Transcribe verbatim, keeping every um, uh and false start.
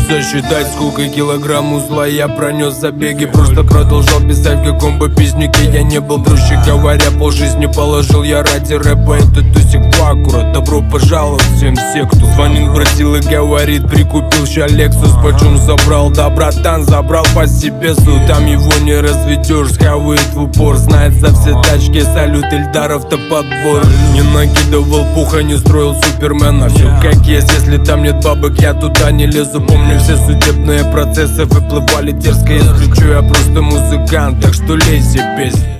сосчитать, сколько килограмм узла я пронес забеги. Просто продолжал писать, в каком бы песнике я не был. Проще говоря, полжизни положил я ради рэпа. Это до сих пор аккурат. Добро пожаловать всем в секту. Звонит, просил и говорит, прикупил ща Лексус. Почем забрал? Да, братан, забрал по себе су. Там его не разведешь, схавает в упор. Знает за все тачки, салют Эльдаров-то подбор. Не накидывал пуха, не строил супермена. Все как есть, если там нет бабок, я туда не лезу. Помню, все судебные процессы выплывали дерзко. Если что, я просто музыкант, так что лезь и песни.